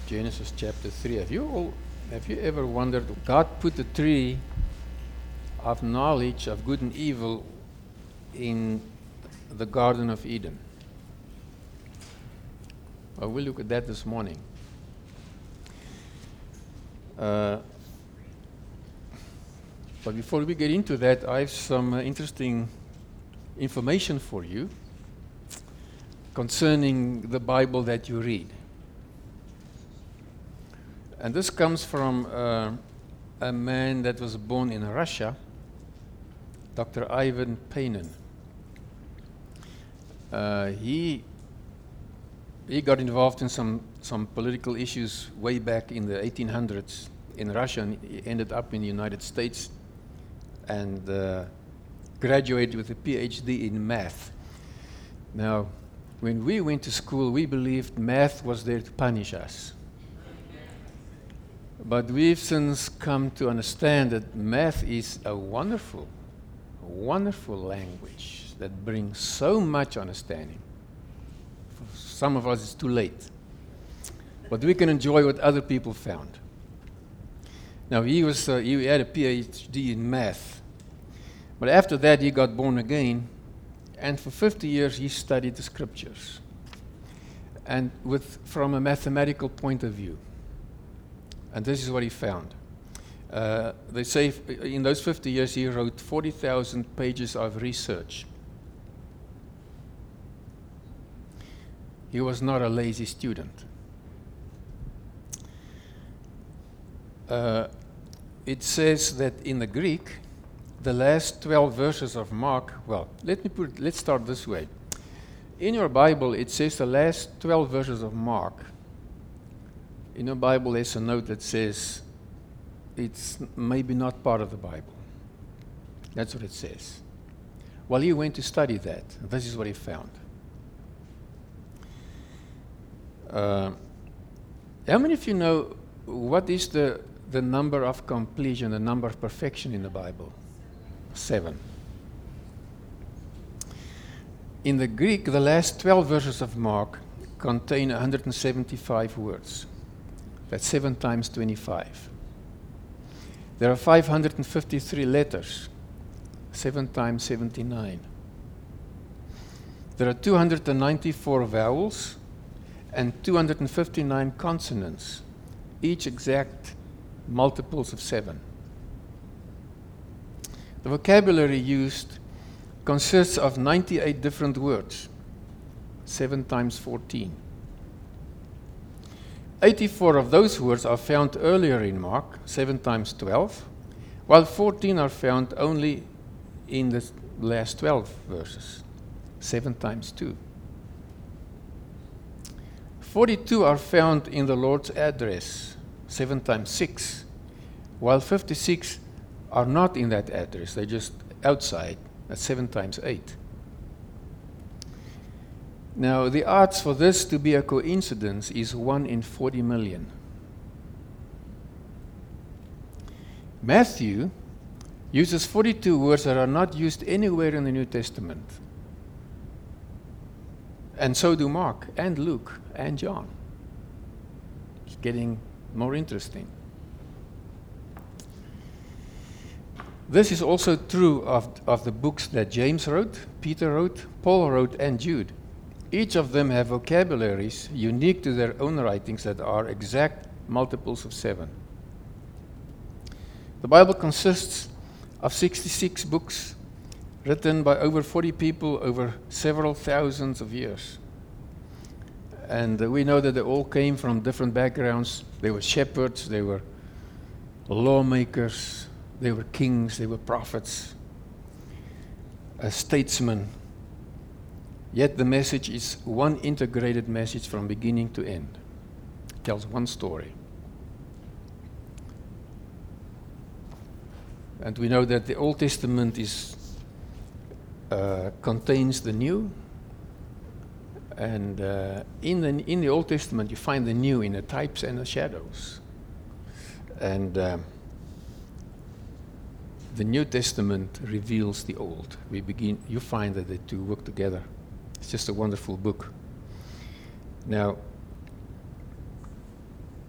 Genesis chapter 3. Have you ever wondered, God put the tree of knowledge of good and evil in the Garden of Eden? Well, we'll look at that this morning. But before we get into that, I have some interesting information for you concerning the Bible that you read. And this comes from a man that was born in Russia, Dr. Ivan Panin. He got involved in some political issues way back in the 1800s in Russia, and he ended up in the United States and graduated with a PhD in math. Now, when we went to school, we believed math was there to punish us. But we've since come to understand that math is a wonderful language that brings so much understanding. For some of us, it's too late. But we can enjoy what other people found. Now, he had a PhD in math. But after that, he got born again. And for 50 years, he studied the scriptures. And from a mathematical point of view. And this is what he found. They say in those 50 years he wrote 40,000 pages of research. He was not a lazy student. It says that in the Greek, the last 12 verses of Mark, well, let's start this way. In your Bible, it says the last 12 verses of Mark. In your Bible, there's a note that says it's maybe not part of the Bible. That's what it says. Well, he went to study that. And this is what he found. How many of you know what is the number of completion, the number of perfection in the Bible? 7. In the Greek, the last 12 verses of Mark contain 175 words. That's 7 times 25. There are 553 letters, 7 times 79. There are 294 vowels and 259 consonants, each exact multiples of 7. The vocabulary used consists of 98 different words, 7 times 14. 84 of those words are found earlier in Mark, 7 times 12, while 14 are found only in the last 12 verses, 7 times 2. 42 are found in the Lord's address, 7 times 6, while 56 are not in that address, they're just outside, that's 7 times 8. Now, the odds for this to be a coincidence is 1 in 40 million. Matthew uses 42 words that are not used anywhere in the New Testament. And so do Mark and Luke and John. It's getting more interesting. This is also true of the books that James wrote, Peter wrote, Paul wrote, and Jude. Each of them have vocabularies unique to their own writings that are exact multiples of 7. The Bible consists of 66 books written by over 40 people over several thousands of years. And we know that they all came from different backgrounds. They were shepherds, they were lawmakers, they were kings, they were prophets, statesmen. Yet the message is one integrated message from beginning to end. It tells one story. And we know that the Old Testament contains the New. And in the Old Testament, you find the New in the types and the shadows. And the New Testament reveals the Old. You find that the two work together. It's just a wonderful book. Now,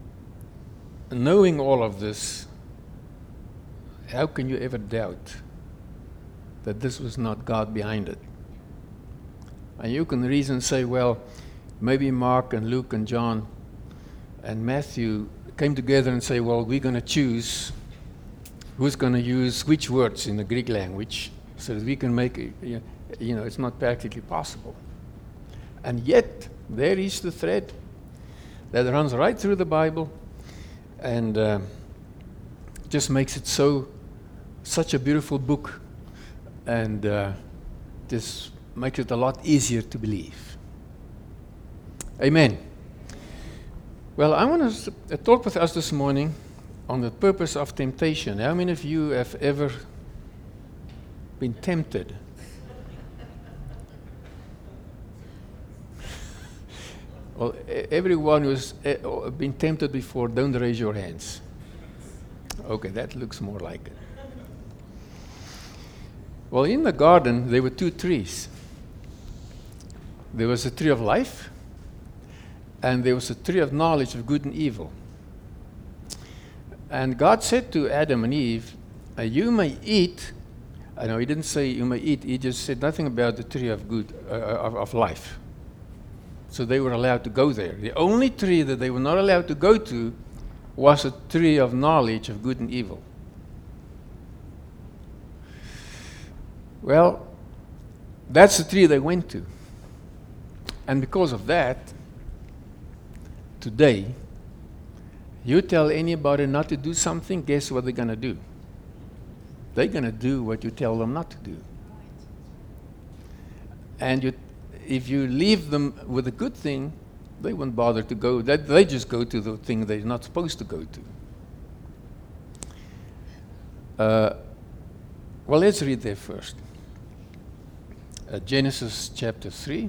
knowing all of this, how can you ever doubt that this was not God behind it? And you can reason and say, well, maybe Mark and Luke and John and Matthew came together and say, well, we're going to choose who's going to use which words in the Greek language so that we can make it, it's not practically possible. And yet, there is the thread that runs right through the Bible and just makes it such a beautiful book, and just makes it a lot easier to believe. Amen. Well, I want to talk with us this morning on the purpose of temptation. How many of you have ever been tempted? Well, everyone who's been tempted before, don't raise your hands. Okay, that looks more like it. Well, in the garden, there were two trees. There was a tree of life, and there was a tree of knowledge of good and evil. And God said to Adam and Eve, you may eat. I know he didn't say you may eat. He just said nothing about the tree of good, of life. So they were allowed to go there. The only tree that they were not allowed to go to was a tree of knowledge of good and evil. Well, that's the tree they went to. And because of that, today, you tell anybody not to do something, guess what they're going to do? They're going to do what you tell them not to do. And if you leave them with a good thing, they won't bother to go. They just go to the thing they're not supposed to go to. Well, let's read there first. Genesis chapter 3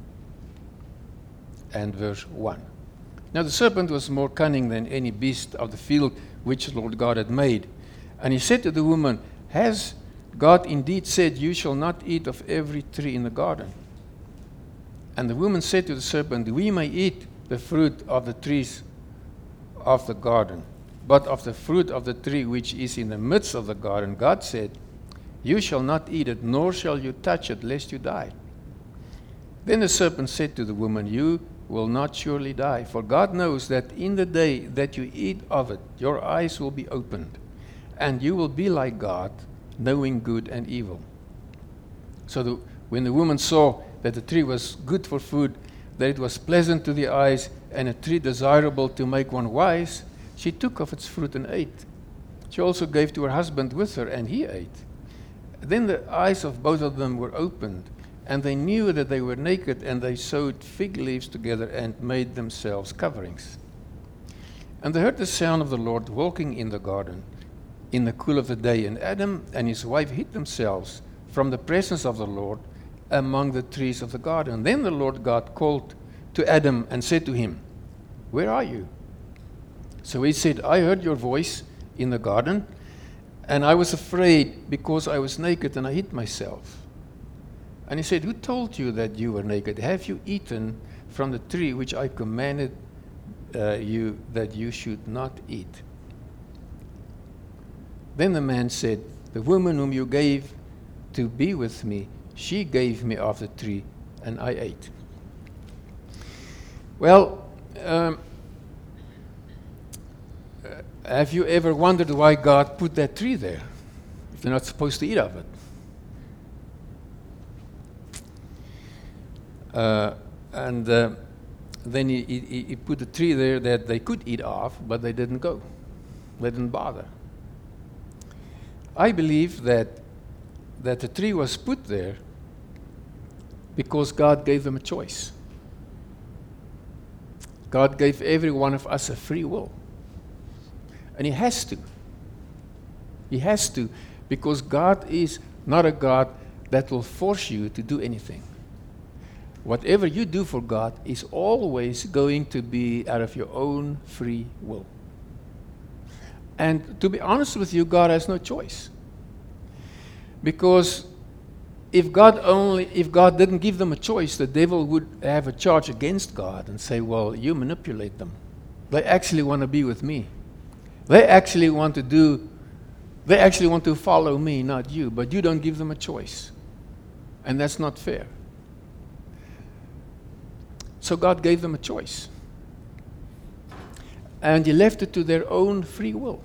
and verse 1. Now the serpent was more cunning than any beast of the field which the Lord God had made. And he said to the woman, has God indeed said, you shall not eat of every tree in the garden? And the woman said to the serpent, we may eat the fruit of the trees of the garden, but of the fruit of the tree which is in the midst of the garden, God said, you shall not eat it, nor shall you touch it, lest you die. Then the serpent said to the woman, you will not surely die, for God knows that in the day that you eat of it, your eyes will be opened, and you will be like God, knowing good and evil. So when the woman saw that the tree was good for food, that it was pleasant to the eyes, and a tree desirable to make one wise, she took of its fruit and ate. She also gave to her husband with her, and he ate. Then the eyes of both of them were opened, and they knew that they were naked, and they sewed fig leaves together and made themselves coverings. And they heard the sound of the Lord walking in the garden in the cool of the day, and Adam and his wife hid themselves from the presence of the Lord among the trees of the garden. Then the Lord God called to Adam and said to him, where are you? So he said, I heard your voice in the garden, and I was afraid because I was naked and I hid myself. And he said, who told you that you were naked? Have you eaten from the tree which I commanded you that you should not eat? Then the man said, the woman whom you gave to be with me, she gave me of the tree, and I ate. Well, have you ever wondered why God put that tree there, if you're not supposed to eat of it? Then he put a tree there that they could eat of, but they didn't go. They didn't bother. I believe that the tree was put there because God gave them a choice. God gave every one of us a free will. And He has to. He has to, because God is not a God that will force you to do anything. Whatever you do for God is always going to be out of your own free will. And to be honest with you, God has no choice. Because if God didn't give them a choice, the devil would have a charge against God and say, well, you manipulate them. They actually want to be with me. They actually want to follow me, not you, but you don't give them a choice. And that's not fair. So God gave them a choice. And He left it to their own free will.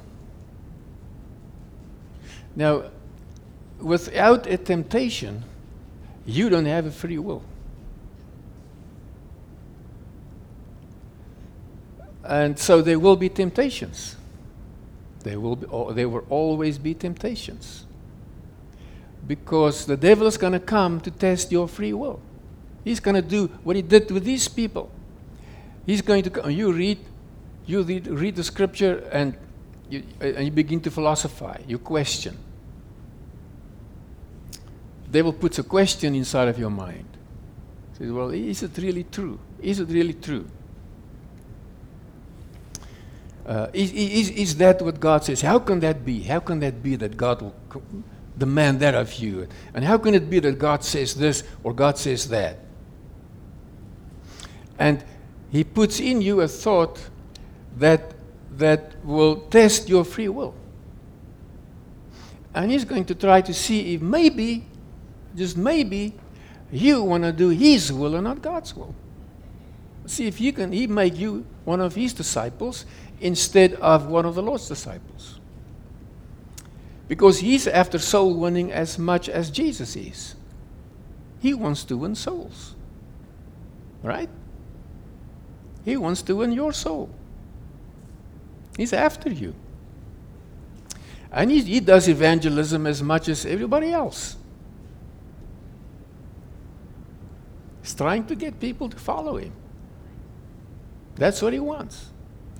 Now, without a temptation, you don't have a free will. And so there will be temptations. There will always be temptations. Because the devil is going to come to test your free will. He's going to do what he did with these people. He's going to come. You read the scripture and you begin to philosophize. You question. The devil puts a question inside of your mind. He says, well, is it really true? Is it really true? Is that what God says? How can that be? How can that be that God will demand that of you? And how can it be that God says this or God says that? And He puts in you a thought that will test your free will. And He's going to try to see if maybe, just maybe, you want to do His will and not God's will. See if He make you one of His disciples instead of one of the Lord's disciples. Because He's after soul winning as much as Jesus is. He wants to win souls. Right? He wants to win your soul. He's after you. And he does evangelism as much as everybody else. He's trying to get people to follow Him. That's what He wants.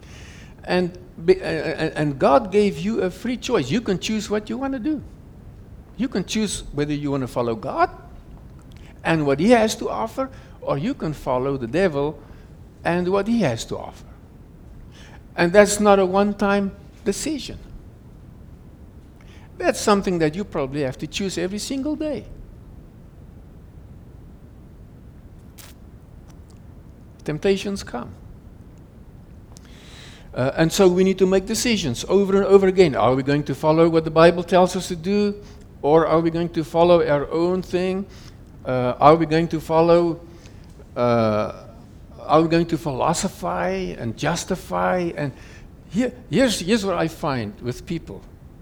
And God gave you a free choice. You can choose what you want to do. You can choose whether you want to follow God and what He has to offer, or you can follow the devil and what he has to offer. And that's not a one-time decision. That's something that you probably have to choose every single day. Temptations come. And so we need to make decisions over and over again. Are we going to follow what the Bible tells us to do? Or are we going to follow our own thing? Are we going to follow, are we going to philosophize and justify? And here's what I find with people.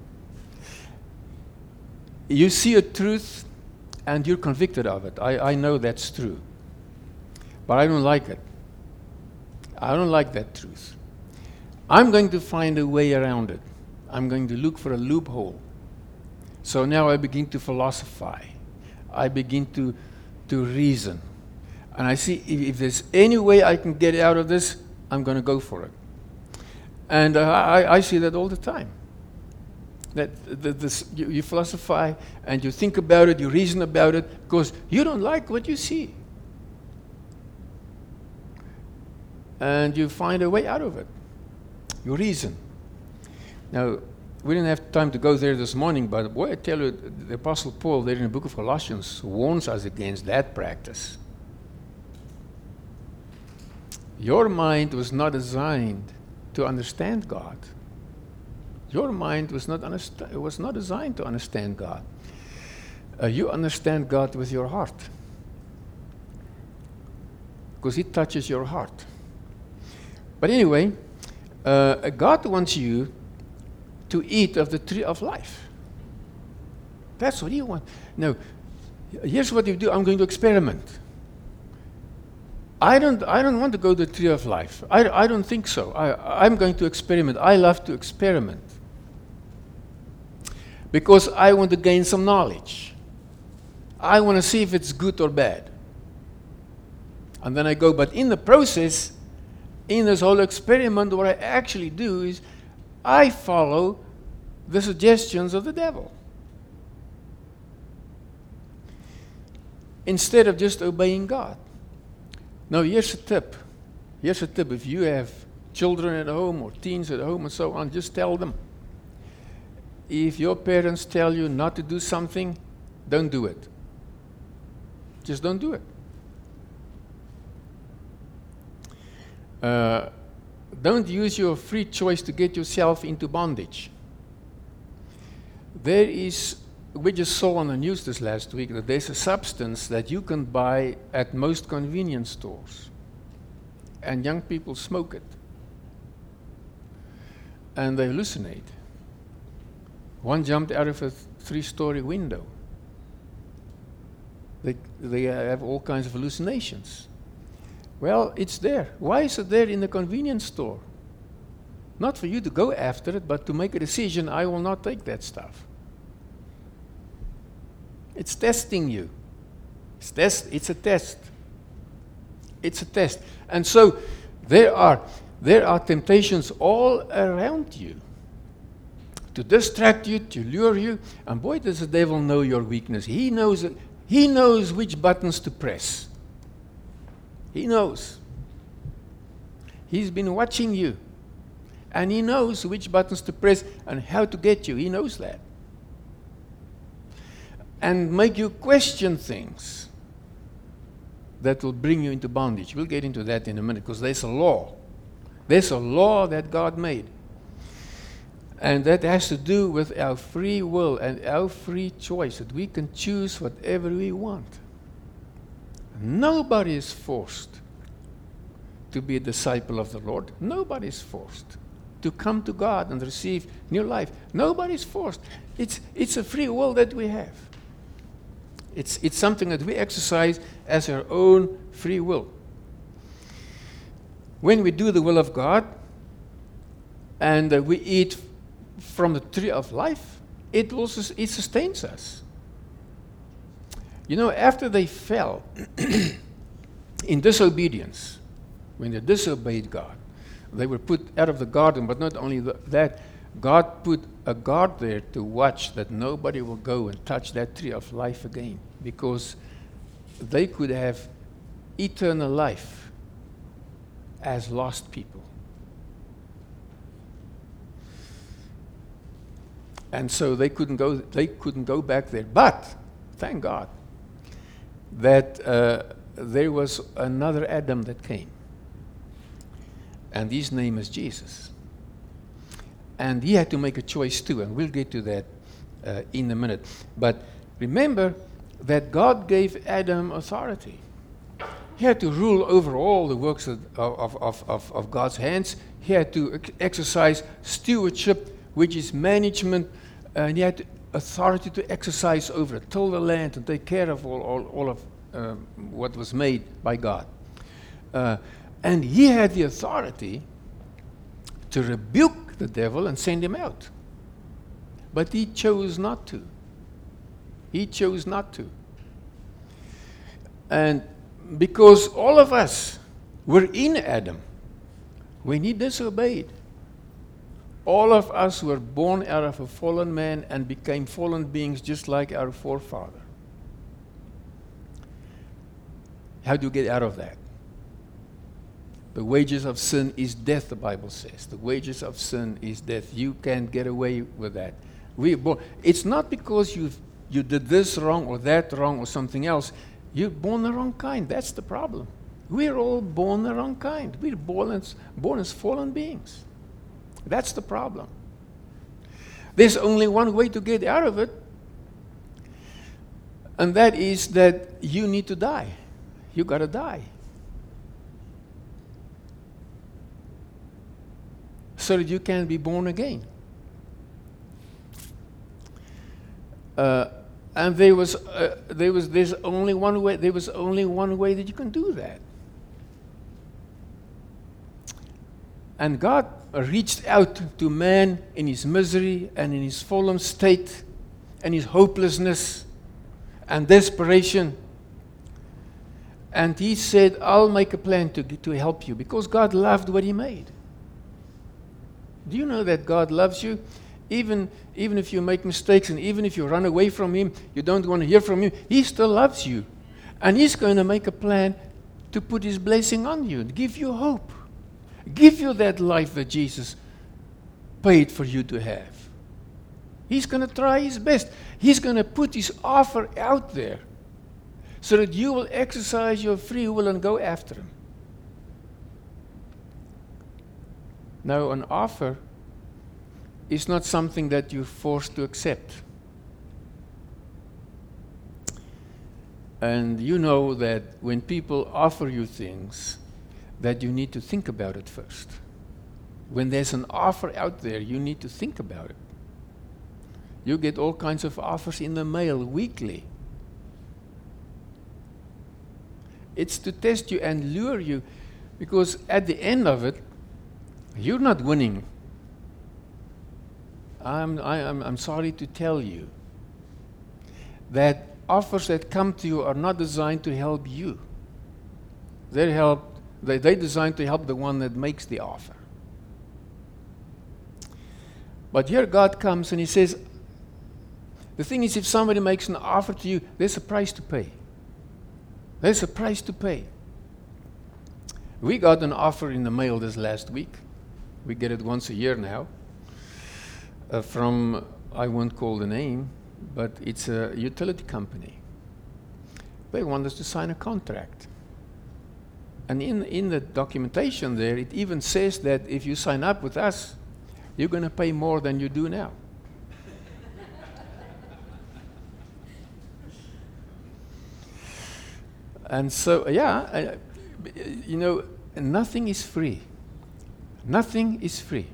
You see a truth and you're convicted of it. I know that's true. But I don't like it. I don't like that truth. I'm going to find a way around it. I'm going to look for a loophole. So now I begin to philosophize. I begin to reason. And I see if there's any way I can get out of this, I'm going to go for it. And I see that all the time. That you philosophize and you think about it, you reason about it, because you don't like what you see. And you find a way out of it. You reason. Now, we didn't have time to go there this morning, but boy, I tell you, the Apostle Paul there in the book of Colossians warns us against that practice. Your mind was not designed to understand God. Your mind was not designed to understand God. You understand God with your heart. Because He touches your heart. But anyway, God wants you to eat of the tree of life. That's what He wants. Now, here's what you do. I'm going to experiment. I don't want to go to the tree of life. I don't think so. I'm going to experiment. I love to experiment. Because I want to gain some knowledge. I want to see if it's good or bad. And then I go. But in the process, in this whole experiment, what I actually do is I follow the suggestions of the devil. Instead of just obeying God. Now, here's a tip. Here's a tip. If you have children at home or teens at home and so on, just tell them. If your parents tell you not to do something, don't do it. Just don't do it. Don't use your free choice to get yourself into bondage. We just saw on the news this last week that there's a substance that you can buy at most convenience stores. And young people smoke it. And they hallucinate. One jumped out of a 3-story window. They have all kinds of hallucinations. Well, it's there. Why is it there in the convenience store? Not for you to go after it, but to make a decision, I will not take that stuff. It's testing you. It's a test. It's a test. And so there are temptations all around you to distract you, to lure you. And boy, does the devil know your weakness. He knows which buttons to press. He knows. He's been watching you. And he knows which buttons to press and how to get you. He knows that. And make you question things that will bring you into bondage. We'll get into that in a minute, because there's a law. There's a law that God made. And that has to do with our free will and our free choice, that we can choose whatever we want. Nobody is forced to be a disciple of the Lord. Nobody is forced to come to God and receive new life. Nobody is forced. It's a free will that we have. It's something that we exercise as our own free will. When we do the will of God and we eat from the tree of life, it sustains us. You know, after they fell in disobedience, when they disobeyed God, they were put out of the garden. But not only that, God put a guard there to watch that nobody will go and touch that tree of life again, because they could have eternal life as lost people. And so they couldn't go back there. But thank God that there was another Adam that came. And his name is Jesus. And he had to make a choice too, and we'll get to that in a minute. But remember that God gave Adam authority. He had to rule over all the works of God's hands. He had to exercise stewardship, which is management, and he had authority to exercise over it, till the land, and take care of all of what was made by God. And he had the authority to rebuke the devil and send him out. But he chose not to. He chose not to. And because all of us were in Adam when he disobeyed, all of us were born out of a fallen man and became fallen beings just like our forefather. How do you get out of that? The wages of sin is death, the Bible says. The wages of sin is death. You can't get away with that. It's not because you did this wrong or that wrong or something else. You're born the wrong kind. That's the problem. We're all born the wrong kind. We're born as fallen beings. That's the problem. There's only one way to get out of it, and that is that you need to die. You got to die. So that you can be born again. And there's only one way. There was only one way that you can do that. And God reached out to man in his misery and in his fallen state and his hopelessness and desperation. And he said, I'll make a plan to help you, because God loved what he made. Do you know that God loves you? Even if you make mistakes and even if you run away from him, you don't want to hear from him, he still loves you. And he's going to make a plan to put his blessing on you and give you hope. Give you that life that Jesus paid for you to have. He's going to try his best. He's going to put his offer out there so that you will exercise your free will and go after him. Now, an offer is not something that you're forced to accept. And you know that when people offer you things, that you need to think about it first. When there's an offer out there, you need to think about it. You get all kinds of offers in the mail weekly. It's to test you and lure you, because at the end of it, you're not winning. I'm sorry to tell you that offers that come to you are not designed to help you. They're designed to help the one that makes the offer. But here God comes and He says, the thing is, if somebody makes an offer to you, there's a price to pay. There's a price to pay. We got an offer in the mail this last week. We get it once a year now. From, I won't call the name, but it's a utility company. They want us to sign a contract. And in the documentation there, it even says that if you sign up with us, you're going to pay more than you do now. And so, nothing is free. Nothing is free.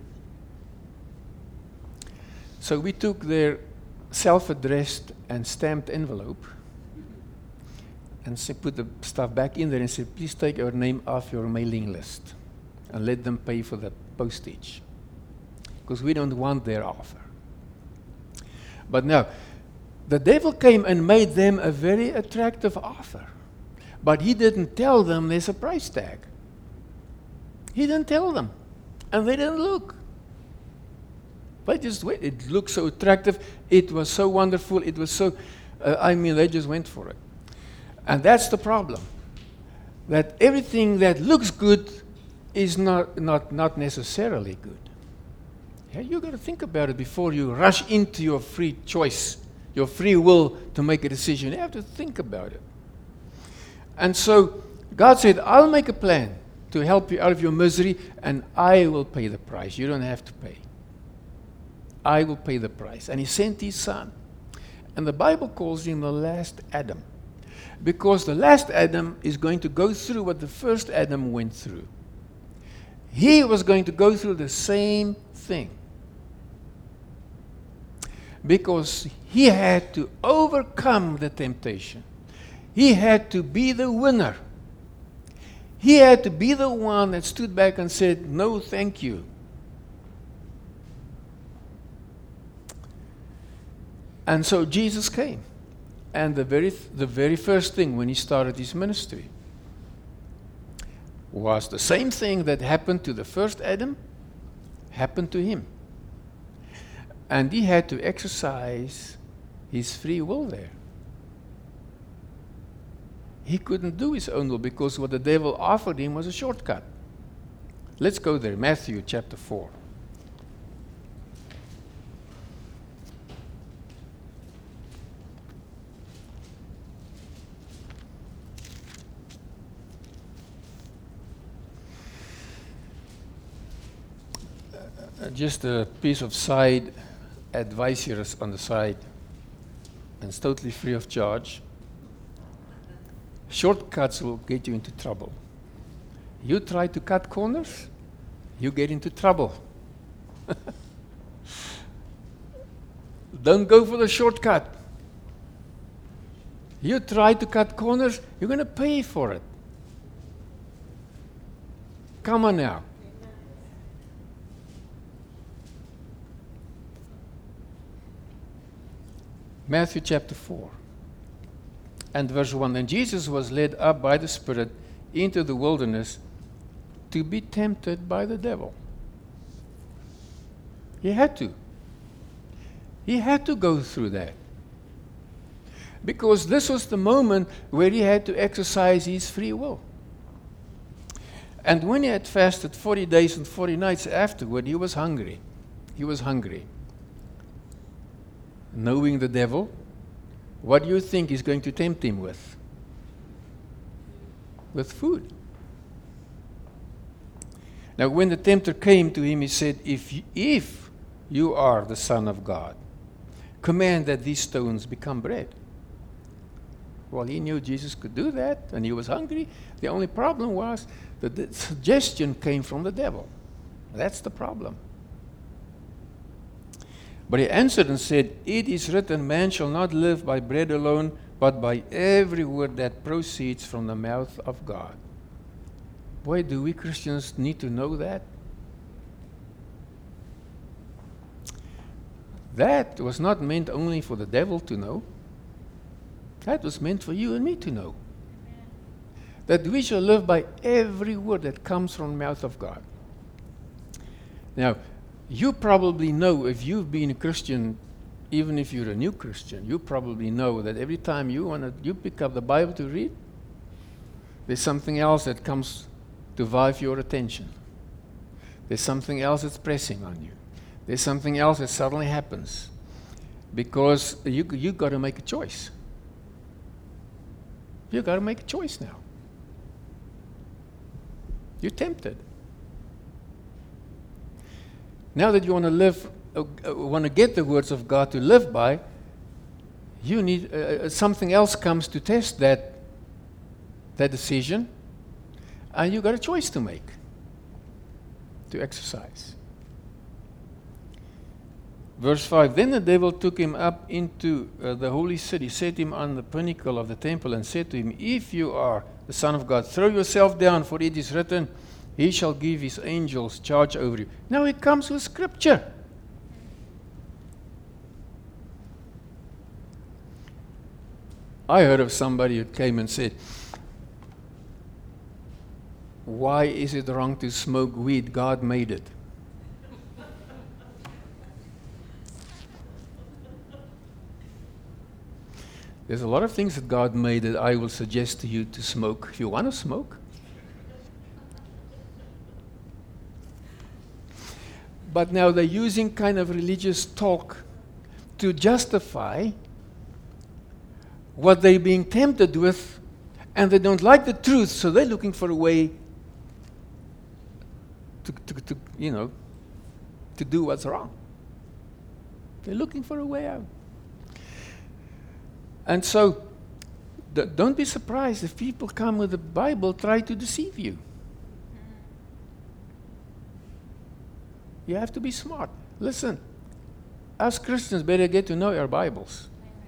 So we took their self-addressed and stamped envelope and put the stuff back in there and said, please take our name off your mailing list and let them pay for the postage, because we don't want their offer. But now, the devil came and made them a very attractive offer. But he didn't tell them there's a price tag. He didn't tell them. And they didn't look. They just went. It looked so attractive. It was so wonderful. It was so, they just went for it. And that's the problem. That everything that looks good is not necessarily good. Yeah, you've got to think about it before you rush into your free choice, your free will to make a decision. You have to think about it. And so God said, I'll make a plan to help you out of your misery, and I will pay the price. You don't have to pay. I will pay the price. And He sent His Son. And the Bible calls Him the last Adam, because the last Adam is going to go through what the first Adam went through. He was going to go through the same thing, because he had to overcome the temptation. He had to be the winner. He had to be the one that stood back and said, no, thank you. And so Jesus came. And the very first thing when He started His ministry was the same thing that happened to the first Adam, happened to Him. And He had to exercise His free will there. He couldn't do His own will, because what the devil offered Him was a shortcut. Let's go there, Matthew chapter 4. Just a piece of side advice here on the side, and it's totally free of charge. Shortcuts will get you into trouble. You try to cut corners, you get into trouble. Don't go for the shortcut. You try to cut corners, you're going to pay for it. Come on now. Matthew chapter 4. And verse 1, and Jesus was led up by the Spirit into the wilderness to be tempted by the devil. He had to. He had to go through that. Because this was the moment where He had to exercise His free will. And when He had fasted 40 days and 40 nights afterward, He was hungry. He was hungry. Knowing the devil, what do you think He's going to tempt Him with? With food. Now, when the tempter came to him, he said, if you are the Son of God, command that these stones become bread. Well, he knew Jesus could do that, and he was hungry. The only problem was that the suggestion came from the devil. That's the problem. But he answered and said, it is written, man shall not live by bread alone, but by every word that proceeds from the mouth of God. Boy, do we Christians need to know that? That was not meant only for the devil to know. That was meant for you and me to know. That we shall live by every word that comes from the mouth of God. Now, you probably know, if you've been a Christian, even if you're a new Christian, you probably know that every time you pick up the Bible to read, there's something else that comes to vie for your attention. There's something else that's pressing on you. There's something else that suddenly happens. Because you got to make a choice. You've got to make a choice now. You're tempted. Now that you want to live, want to get the words of God to live by, you need something else comes to test that decision, and you've got a choice to make, to exercise. Verse 5, then the devil took him up into the holy city, set him on the pinnacle of the temple, and said to him, if you are the Son of God, throw yourself down, for it is written, he shall give his angels charge over you. Now it comes with scripture. I heard of somebody who came and said, why is it wrong to smoke weed? God made it. There's a lot of things that God made that I will suggest to you to smoke if you want to smoke. But now they're using kind of religious talk to justify what they're being tempted with, and they don't like the truth, so they're looking for a way to do what's wrong. They're looking for a way out. And so, don't be surprised if people come with the Bible, try to deceive you. You have to be smart. Listen, us Christians better get to know our Bibles.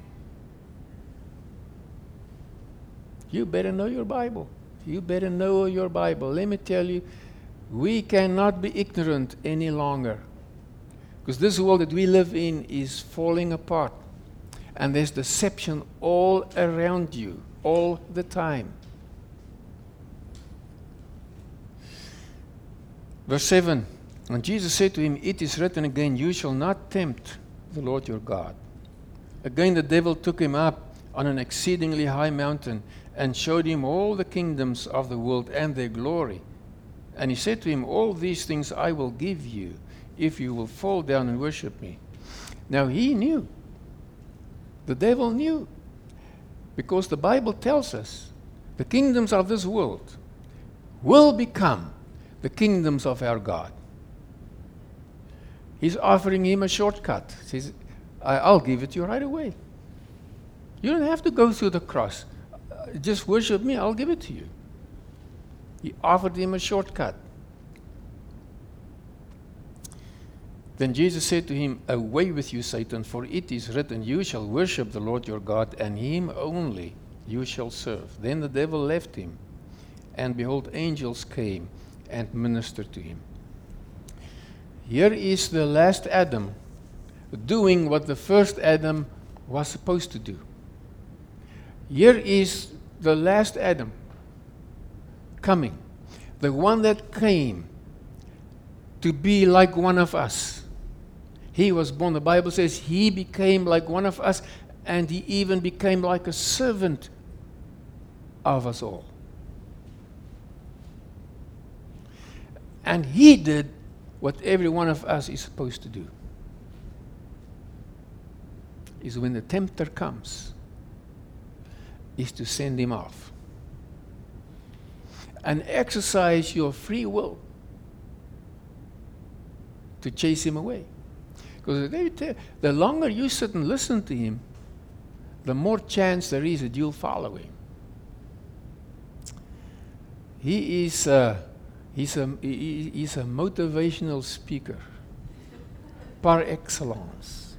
You better know your Bible. You better know your Bible. Let me tell you, we cannot be ignorant any longer. Because this world that we live in is falling apart. And there's deception all around you, all the time. Verse 7, and Jesus said to him, it is written again, you shall not tempt the Lord your God. Again the devil took him up on an exceedingly high mountain and showed him all the kingdoms of the world and their glory. And he said to him, all these things I will give you if you will fall down and worship me. Now he knew. The devil knew. Because the Bible tells us the kingdoms of this world will become the kingdoms of our God. He's offering him a shortcut. He says, I'll give it to you right away. You don't have to go through the cross. Just worship me, I'll give it to you. He offered him a shortcut. Then Jesus said to him, away with you, Satan, for it is written, you shall worship the Lord your God, and him only you shall serve. Then the devil left him, and behold, angels came and ministered to him. Here is the last Adam doing what the first Adam was supposed to do. Here is the last Adam coming, the one that came to be like one of us. He was born, the Bible says, he became like one of us, and he even became like a servant of us all. And he did what every one of us is supposed to do. Is when the tempter comes, is to send him off. And exercise your free will to chase him away. Because the longer you sit and listen to him, the more chance there is that you'll follow him. He's a motivational speaker par excellence.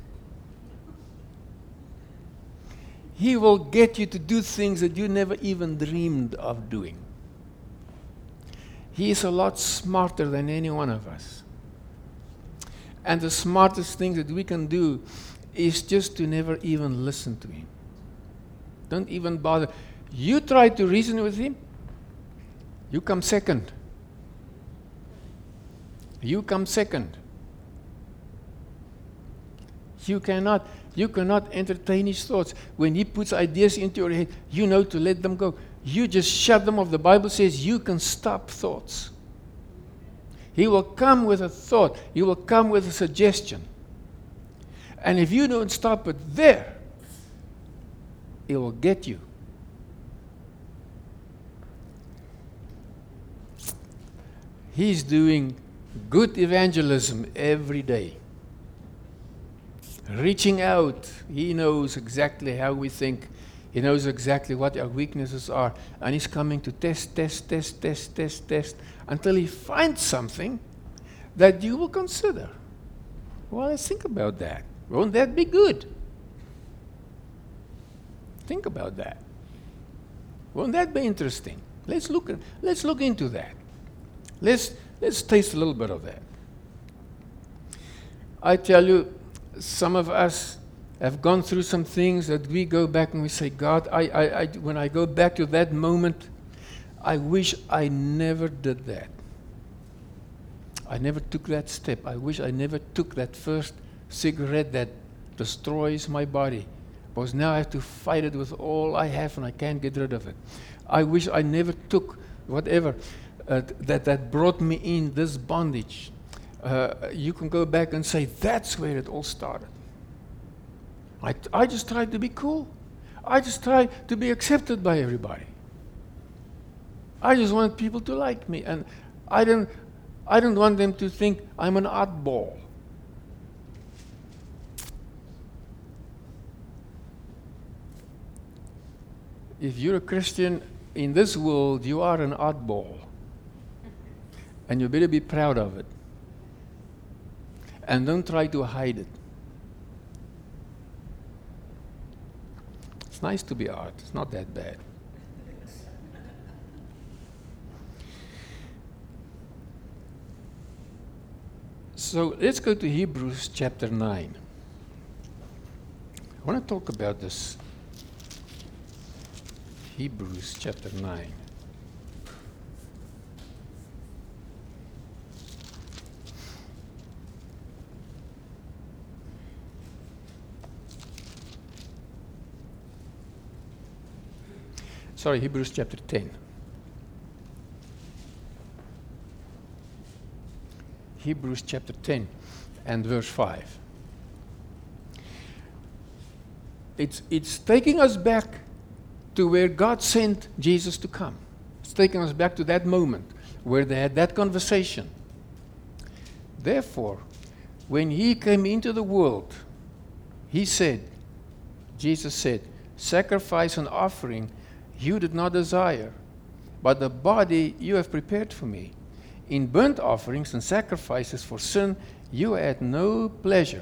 He will get you to do things that you never even dreamed of doing. He is a lot smarter than any one of us. And the smartest thing that we can do is just to never even listen to him. Don't even bother. You try to reason with him, you come second. You come second. You cannot entertain his thoughts. When he puts ideas into your head, you know to let them go. You just shut them off. The Bible says you can stop thoughts. He will come with a thought. He will come with a suggestion. And if you don't stop it there, it will get you. He's doing good evangelism every day. Reaching out. He knows exactly how we think. He knows exactly what our weaknesses are. And he's coming to test until he finds something that you will consider. Well, let's think about that. Won't that be good? Think about that. Won't that be interesting? Let's look into that. Let's taste a little bit of that. I tell you, some of us have gone through some things that we go back and we say, God, when I go back to that moment, I wish I never did that. I never took that step. I wish I never took that first cigarette that destroys my body. Because now I have to fight it with all I have and I can't get rid of it. I wish I never took whatever that brought me in this bondage. You can go back and say, that's where it all started. I just tried to be cool. I just tried to be accepted by everybody. I just wanted people to like me. And I didn't want them to think I'm an oddball. If you're a Christian in this world, you are an oddball. And you better be proud of it. And don't try to hide it. It's nice to be odd. It's not that bad. So let's go to Hebrews chapter 9. I want to talk about this. Hebrews chapter 9. Sorry, Hebrews chapter 10. Hebrews chapter 10 and verse 5. It's taking us back to where God sent Jesus to come. It's taking us back to that moment where they had that conversation. Therefore, when he came into the world, Jesus said, sacrifice and offering you did not desire, but the body you have prepared for me. In burnt offerings and sacrifices for sin you had no pleasure.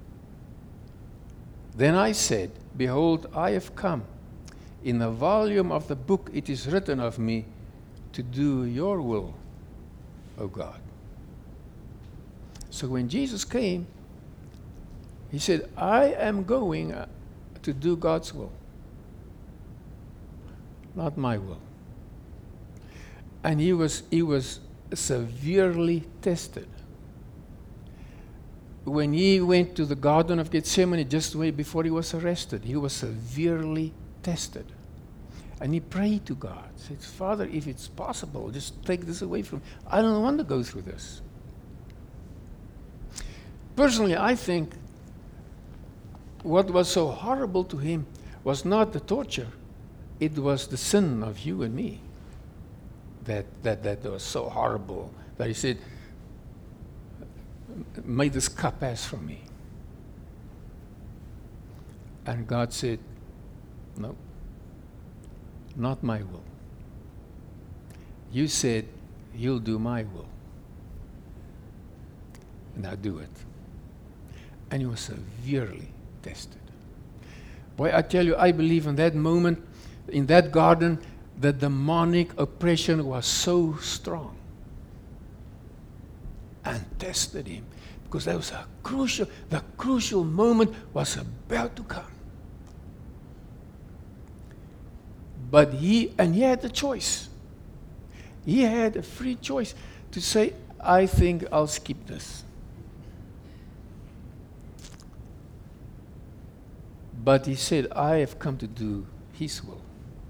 Then I said, behold, I have come. In the volume of the book it is written of me to do your will, O God. So when Jesus came, he said, I am going to do God's will, not my will. And he was severely tested. When he went to the Garden of Gethsemane just before he was arrested, he was severely tested. And he prayed to God. He said, Father, if it's possible, just take this away from me. I don't want to go through this. Personally, I think what was so horrible to him was not the torture. It was the sin of you and me that was so horrible that he said, may this cup pass from me. And God said, no, not my will. You said you'll do my will. Now do it. And he was severely tested. Boy, I tell you, I believe in that moment, in that garden, the demonic oppression was so strong and tested him, because that was the crucial moment was about to come. But he had the choice. He had a free choice to say, I think I'll skip this. But he said, I have come to do his will.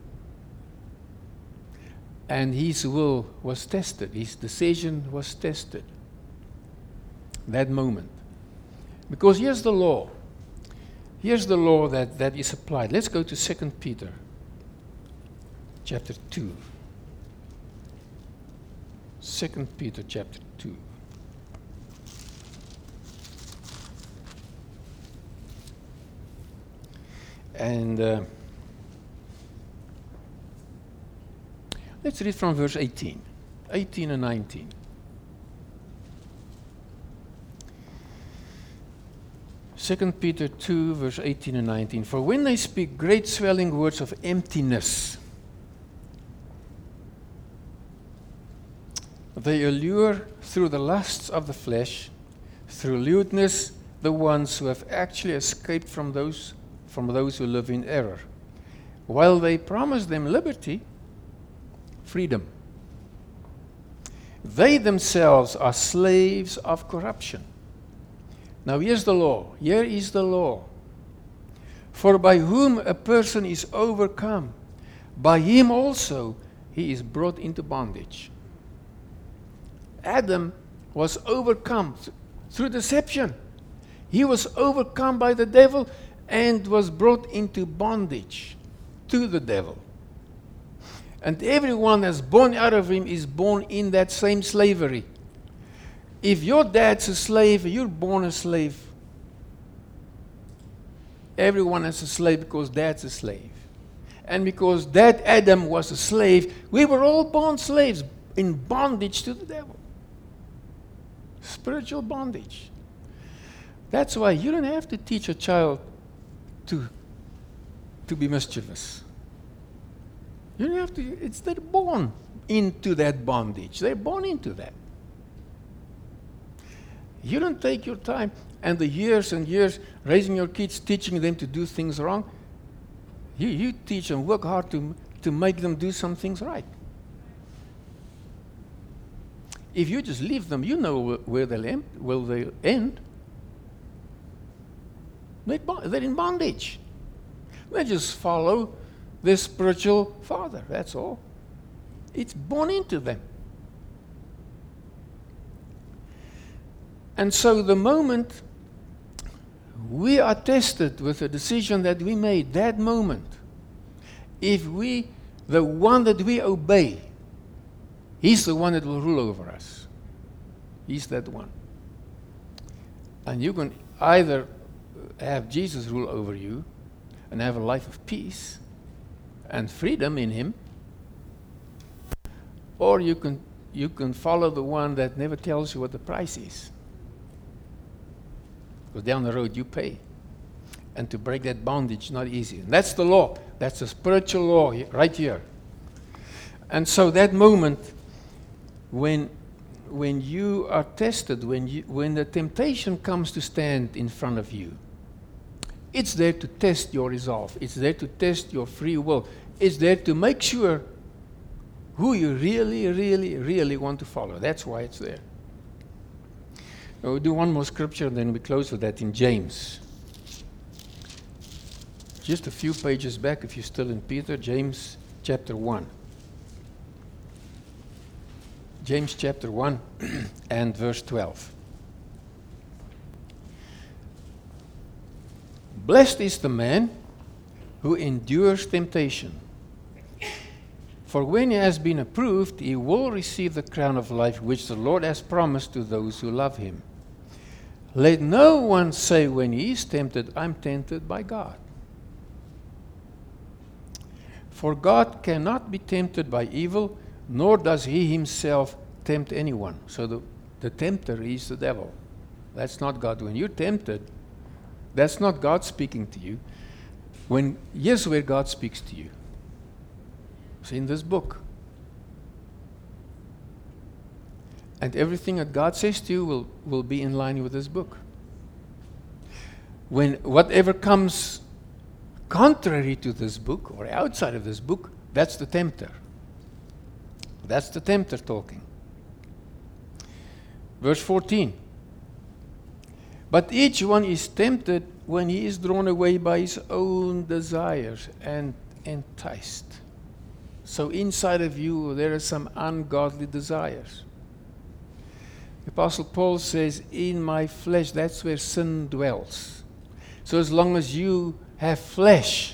And his will was tested. His decision was tested. That moment. Because here's the law. Here's the law that is applied. Let's go to 2 Peter chapter 2. 2 Peter chapter 2. And let's read from verse 18 and 19. Second Peter 2, verse 18 and 19. For when they speak great swelling words of emptiness, they allure through the lusts of the flesh, through lewdness, the ones who have actually escaped from those who live in error, while they promise them liberty, freedom. They themselves are slaves of corruption. Now here's the law. Here is the law. For by whom a person is overcome, by him also he is brought into bondage. Adam was overcome through deception. He was overcome by the devil and was brought into bondage to the devil. And everyone that's born out of him is born in that same slavery. If your dad's a slave, you're born a slave. Everyone is a slave because dad's a slave. And because Dad Adam was a slave, we were all born slaves in bondage to the devil. Spiritual bondage. That's why you don't have to teach a child to be mischievous. You don't have to. They're born into that bondage. They're born into that. You don't take your time and the years and years raising your kids, teaching them to do things wrong. You teach them, work hard to make them do some things right. If you just leave them, you know where they'll end. They're in bondage. They just follow their spiritual father, that's all. It's born into them. And so the moment we are tested with a decision that we made, that moment, if the one that we obey, he's the one that will rule over us. He's that one. And you can either have Jesus rule over you and have a life of peace and freedom in him, or you can follow the one that never tells you what the price is. Because down the road you pay. And to break that bondage, not easy. And that's the law. That's the spiritual law right here. And so that moment when you are tested, when the temptation comes to stand in front of you, it's there to test your resolve. It's there to test your free will. It's there to make sure who you really, really, really want to follow. That's why it's there. Now we'll do one more scripture and then we close with that in James. Just a few pages back, if you're still in Peter, James chapter 1. James chapter 1 and verse 12. Blessed is the man who endures temptation. For when he has been approved, he will receive the crown of life which the Lord has promised to those who love him. Let no one say when he is tempted, I'm tempted by God. For God cannot be tempted by evil, nor does he himself tempt anyone. So the tempter is the devil. That's not God. When you're tempted, that's not God speaking to you. Here's where God speaks to you. It's in this book. And everything that God says to you will be in line with this book. When whatever comes contrary to this book or outside of this book, that's the tempter. That's the tempter talking. Verse 14. But each one is tempted when he is drawn away by his own desires and enticed. So inside of you there are some ungodly desires. The Apostle Paul says, in my flesh, that's where sin dwells. So as long as you have flesh,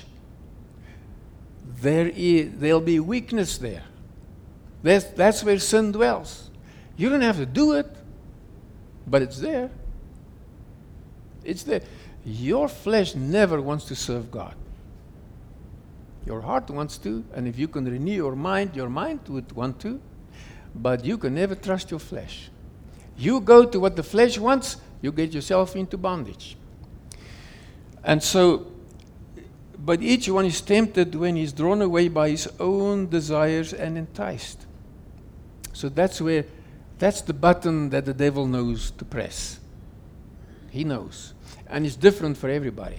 there'll be weakness there. That's where sin dwells. You don't have to do it, but it's there. It's there. Your flesh never wants to serve God. Your heart wants to, and if you can renew your mind would want to, but you can never trust your flesh. You go to what the flesh wants, you get yourself into bondage. And so, but each one is tempted when he's drawn away by his own desires and enticed. So that's the button that the devil knows to press. He knows. And it's different for everybody.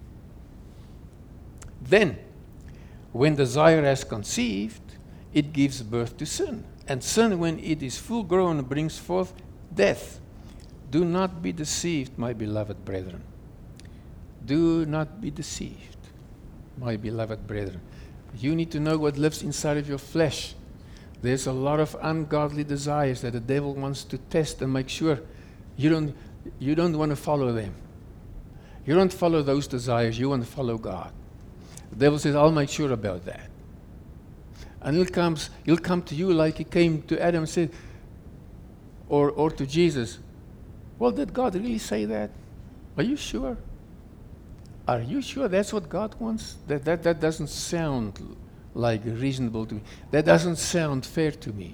Then, when desire has conceived, it gives birth to sin. And sin, when it is full grown, brings forth death. Do not be deceived, my beloved brethren. Do not be deceived, my beloved brethren. You need to know what lives inside of your flesh. There's a lot of ungodly desires that the devil wants to test and make sure you don't want to follow them. You don't follow those desires, you want to follow God. The devil says, I'll make sure about that. And he'll come to you like he came to Adam and said, or to Jesus. Well, did God really say that? Are you sure? Are you sure that's what God wants? That doesn't sound like reasonable to me. That doesn't sound fair to me.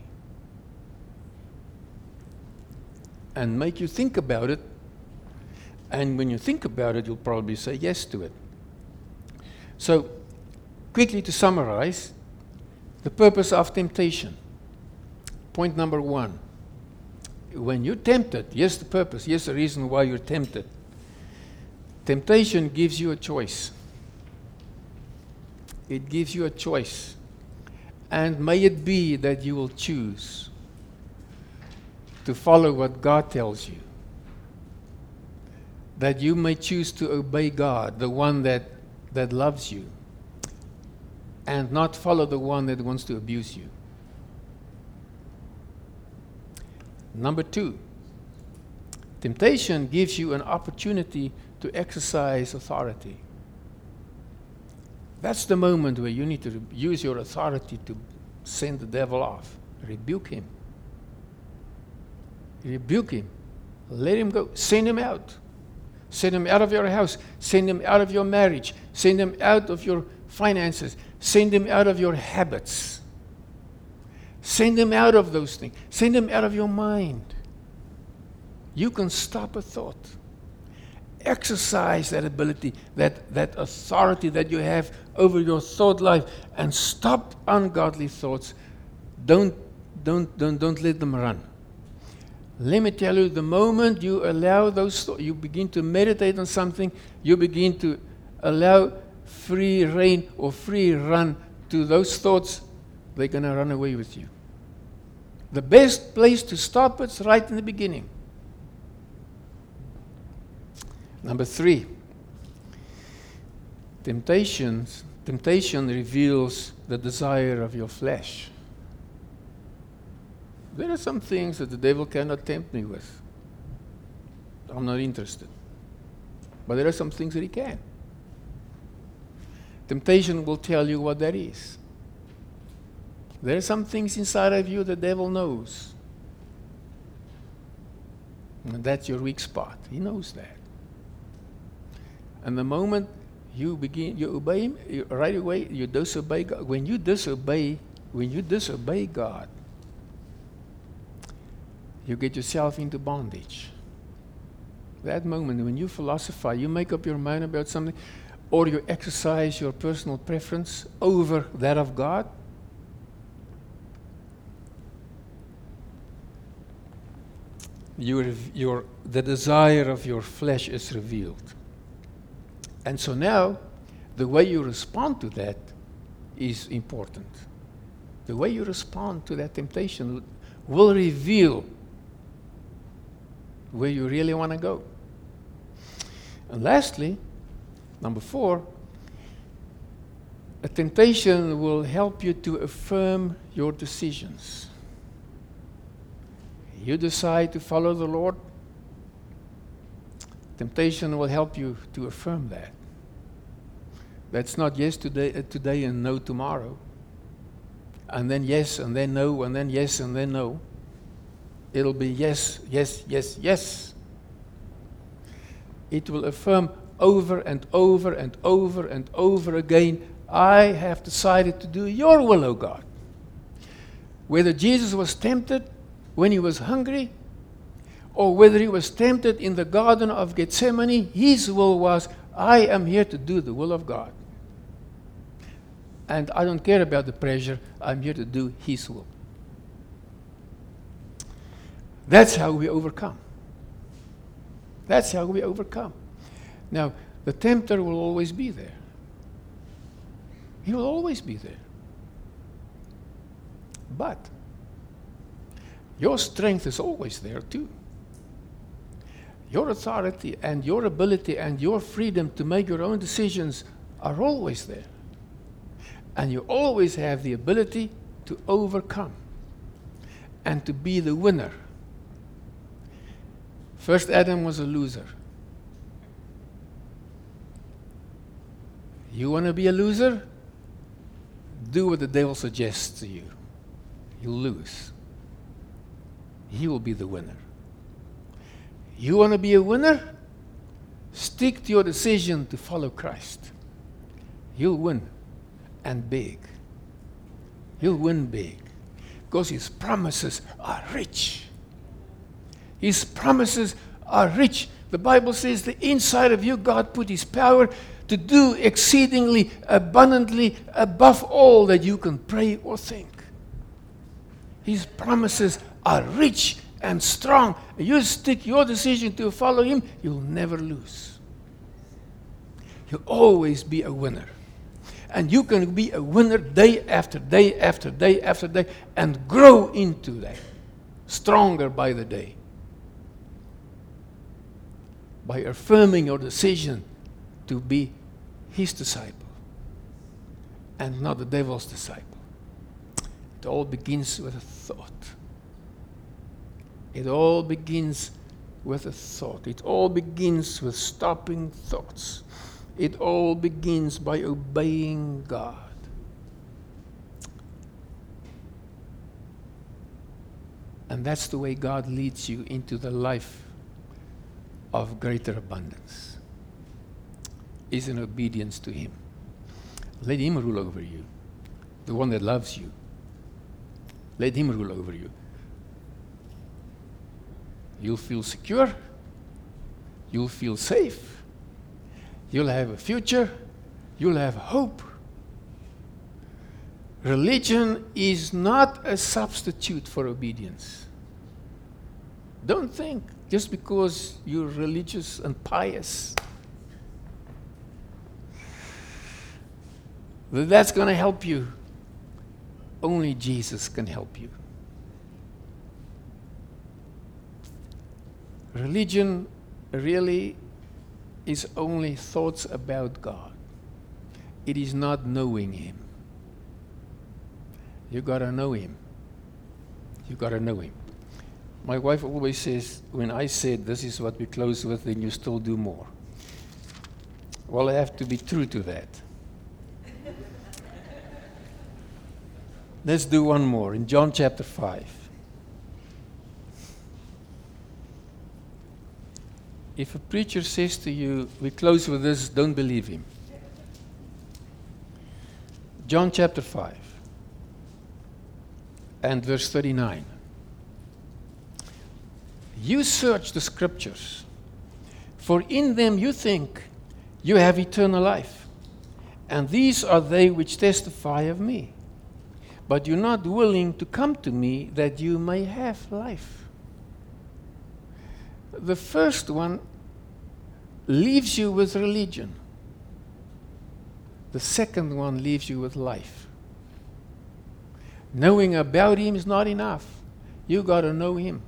And make you think about it. And when you think about it, you'll probably say yes to it. So, quickly to summarize, the purpose of temptation. Point number 1. When you're tempted, here's the purpose, here's the reason why you're tempted. Temptation gives you a choice. It gives you a choice. And may it be that you will choose to follow what God tells you. That you may choose to obey God, the one that loves you, and not follow the one that wants to abuse you. Number 2, temptation gives you an opportunity to exercise authority. That's the moment where you need to use your authority to send the devil off. Rebuke him. Rebuke him. Let him go. Send him out. Send him out of your house. Send him out of your marriage. Send him out of your finances. Send him out of your habits. Send him out of those things. Send him out of your mind. You can stop a thought. Exercise that ability, that authority that you have over your thought life, and stop ungodly thoughts. Don't let them run. Let me tell you, the moment you allow those thoughts, you begin to meditate on something, you begin to allow free rein or free run to those thoughts, they're going to run away with you. The best place to stop it's right in the beginning. Number 3, temptation reveals the desire of your flesh. There are some things that the devil cannot tempt me with. I'm not interested. But there are some things that he can. Temptation will tell you what that is. There are some things inside of you the devil knows. And that's your weak spot. He knows that. And the moment you obey him, right away you disobey God. When you disobey God, you get yourself into bondage. That moment when you philosophize, you make up your mind about something, or you exercise your personal preference over that of God, the desire of your flesh is revealed. And so now, the way you respond to that is important. The way you respond to that temptation will reveal where you really want to go. And lastly, number 4, a temptation will help you to affirm your decisions. You decide to follow the Lord, temptation will help you to affirm that. That's not yes today and no tomorrow. And then yes, and then no, and then yes, and then no. It'll be yes, yes, yes, yes. It will affirm over and over and over and over again, I have decided to do your will, O God. Whether Jesus was tempted when he was hungry, or whether he was tempted in the Garden of Gethsemane, his will was, I am here to do the will of God. And I don't care about the pressure, I'm here to do his will. That's how we overcome. That's how we overcome. Now, the tempter will always be there. He will always be there. But your strength is always there too. Your authority and your ability and your freedom to make your own decisions are always there. And you always have the ability to overcome and to be the winner. First Adam was a loser. You want to be a loser? Do what the devil suggests to you. You'll lose. He will be the winner. You want to be a winner? Stick to your decision to follow Christ. You'll win, and big. You'll win big, because his promises are rich. His promises are rich. The Bible says the inside of you, God put his power to do exceedingly abundantly above all that you can pray or think. His promises are rich and strong. You stick your decision to follow him, you'll never lose. You'll always be a winner. And you can be a winner day after day after day after day and grow into that, stronger by the day. By affirming your decision to be his disciple and not the devil's disciple. It all begins with a thought. It all begins with a thought. It all begins with stopping thoughts. It all begins by obeying God. And that's the way God leads you into the life of greater abundance, is in obedience to him. Let him rule over you, the one that loves you. Let him rule over you. You'll feel secure. You'll feel safe. You'll have a future. You'll have hope. Religion is not a substitute for obedience. Don't think just because you're religious and pious that's going to help you. Only Jesus can help you. Religion really is only thoughts about God. It is not knowing him. You got to know him. You got to know him. My wife always says, when I said this is what we close with, then you still do more. Well, I have to be true to that. Let's do one more in John chapter 5. If a preacher says to you, we close with this, don't believe him. John chapter 5 and verse 39. You search the scriptures, for in them you think you have eternal life, and these are they which testify of me. But you're not willing to come to me that you may have life. The first one leaves you with religion. The second one leaves you with life. Knowing about him is not enough. You got to know him.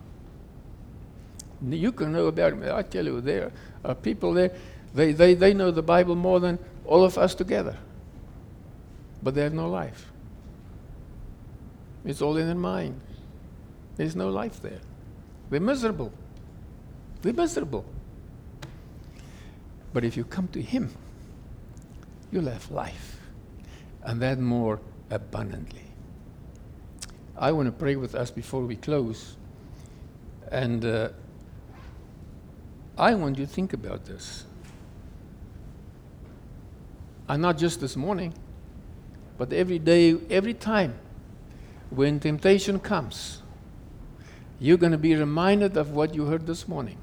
You can know about him. I tell you, there are people there, they know the Bible more than all of us together. But they have no life. It's all in their mind. There's no life there. They're miserable. They're miserable. But if you come to him, you'll have life, and that more abundantly. I want to pray with us before we close, and I want you to think about this. And not just this morning, but every day, every time when temptation comes, you're going to be reminded of what you heard this morning.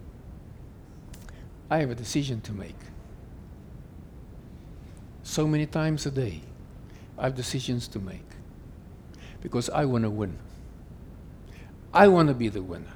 I have a decision to make. So many times a day, I have decisions to make because I want to win. I want to be the winner.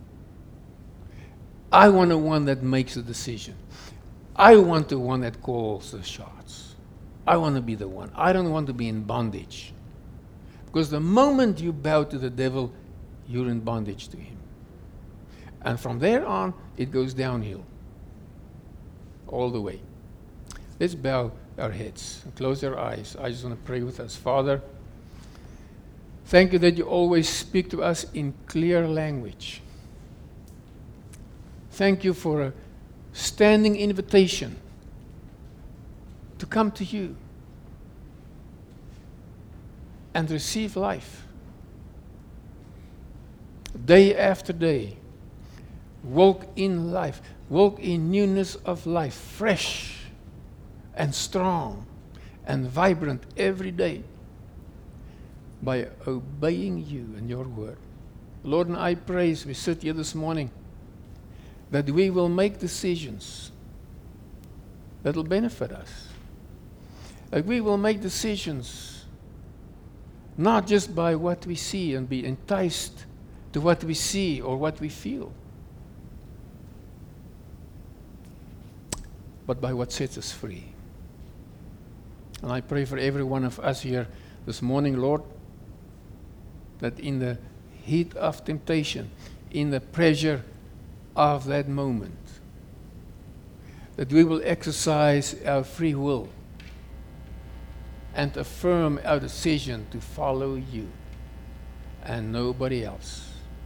I want the one that makes the decision. I want the one that calls the shots. I want to be the one. I don't want to be in bondage. Because the moment you bow to the devil, you're in bondage to him. And from there on, it goes downhill. All the way. Let's bow our heads and close our eyes. I just want to pray with us. Father, thank you that you always speak to us in clear language. Thank you for a standing invitation to come to you and receive life. Day after day, walk in life, walk in newness of life, fresh and strong and vibrant every day by obeying you and your word. Lord, and I pray as we sit here this morning that we will make decisions that will benefit us. That we will make decisions not just by what we see and be enticed to what we see or what we feel, but by what sets us free. And I pray for every one of us here this morning, Lord, that in the heat of temptation, in the pressure of that moment, that we will exercise our free will and affirm our decision to follow you and nobody else.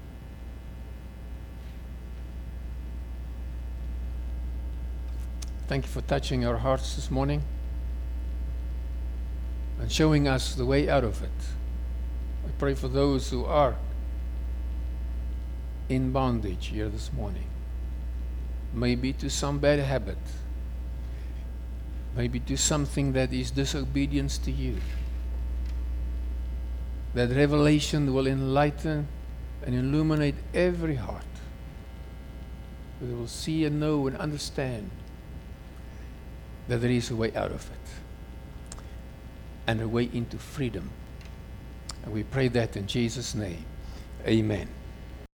Thank you for touching our hearts this morning and showing us the way out of it. I pray for those who are in bondage here this morning, maybe to some bad habit, maybe to something that is disobedience to you. That revelation will enlighten and illuminate every heart. They will see and know and understand that there is a way out of it and a way into freedom. And we pray that in Jesus' name. Amen.